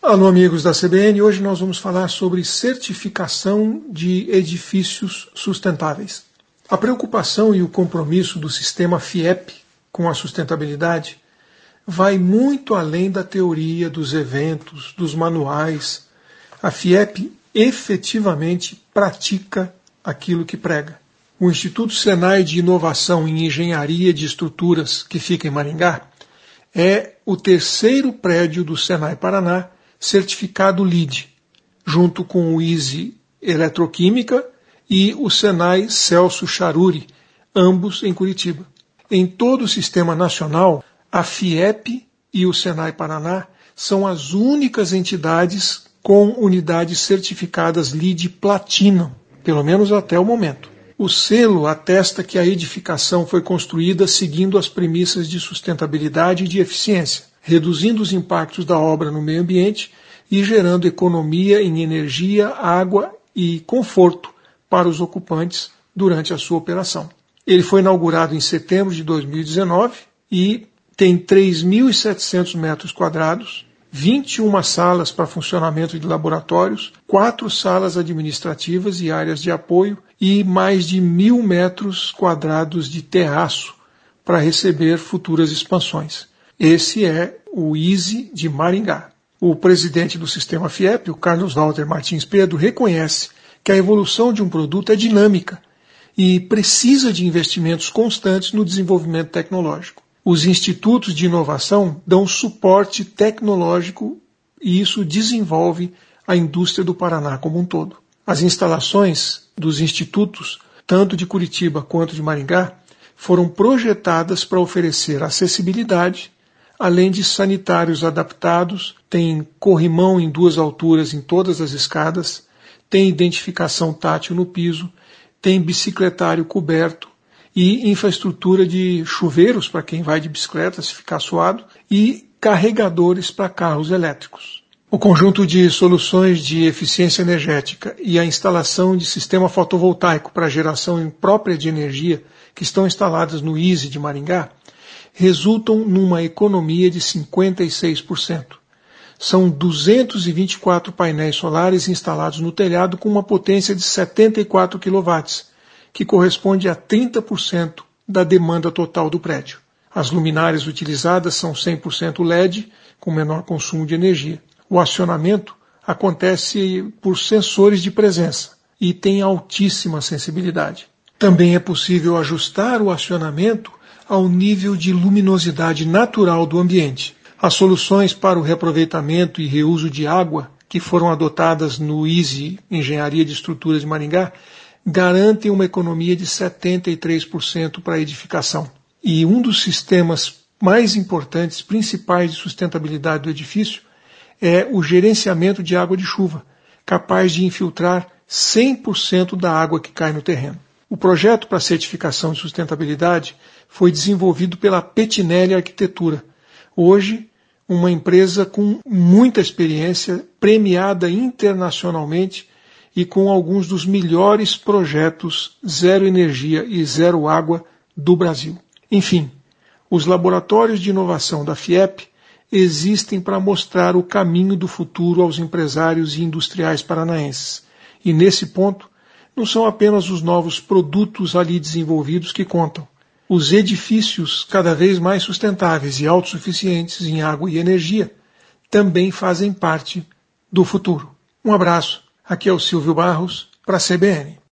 Alô, amigos da CBN. Hoje nós vamos falar sobre certificação de edifícios sustentáveis. A preocupação e o compromisso do sistema FIEP com a sustentabilidade vai muito além da teoria, dos eventos, dos manuais. A FIEP efetivamente pratica aquilo que prega. O Instituto Senai de Inovação em Engenharia de Estruturas, que fica em Maringá, é o terceiro prédio do Senai Paraná certificado LEED, junto com o ISE Eletroquímica e o Senai Celso Charuri, ambos em Curitiba. Em todo o sistema nacional, a FIEP e o Senai Paraná são as únicas entidades com unidades certificadas LEED Platinum, pelo menos até o momento. O selo atesta que a edificação foi construída seguindo as premissas de sustentabilidade e de eficiência, reduzindo os impactos da obra no meio ambiente e gerando economia em energia, água e conforto para os ocupantes durante a sua operação. Ele foi inaugurado em setembro de 2019 e tem 3.700 metros quadrados, 21 salas para funcionamento de laboratórios, 4 salas administrativas e áreas de apoio e mais de 1.000 metros quadrados de terraço para receber futuras expansões. Esse é o ISE de Maringá. O presidente do sistema FIEP, o Carlos Walter Martins Pedro, reconhece que a evolução de um produto é dinâmica e precisa de investimentos constantes no desenvolvimento tecnológico. Os institutos de inovação dão suporte tecnológico e isso desenvolve a indústria do Paraná como um todo. As instalações dos institutos, tanto de Curitiba quanto de Maringá, foram projetadas para oferecer acessibilidade, além de sanitários adaptados, tem corrimão em 2 alturas em todas as escadas, tem identificação tátil no piso, tem bicicletário coberto e infraestrutura de chuveiros para quem vai de bicicleta se ficar suado e carregadores para carros elétricos. O conjunto de soluções de eficiência energética e a instalação de sistema fotovoltaico para geração própria de energia que estão instaladas no ISE de Maringá resultam numa economia de 56%. São 224 painéis solares instalados no telhado com uma potência de 74 kW, que corresponde a 30% da demanda total do prédio. As luminárias utilizadas são 100% LED, com menor consumo de energia. O acionamento acontece por sensores de presença e tem altíssima sensibilidade. Também é possível ajustar o acionamento ao nível de luminosidade natural do ambiente. As soluções para o reaproveitamento e reuso de água, que foram adotadas no ISE Engenharia de Estruturas de Maringá, garantem uma economia de 73% para a edificação. E um dos sistemas mais importantes, principais de sustentabilidade do edifício, é o gerenciamento de água de chuva, capaz de infiltrar 100% da água que cai no terreno. O projeto para certificação de sustentabilidade foi desenvolvido pela Petinelli Arquitetura, hoje uma empresa com muita experiência, premiada internacionalmente e com alguns dos melhores projetos zero energia e zero água do Brasil. Enfim, os laboratórios de inovação da FIEP existem para mostrar o caminho do futuro aos empresários e industriais paranaenses. E nesse ponto, não são apenas os novos produtos ali desenvolvidos que contam. Os edifícios cada vez mais sustentáveis e autossuficientes em água e energia também fazem parte do futuro. Um abraço. Aqui é o Silvio Barros para a CBN.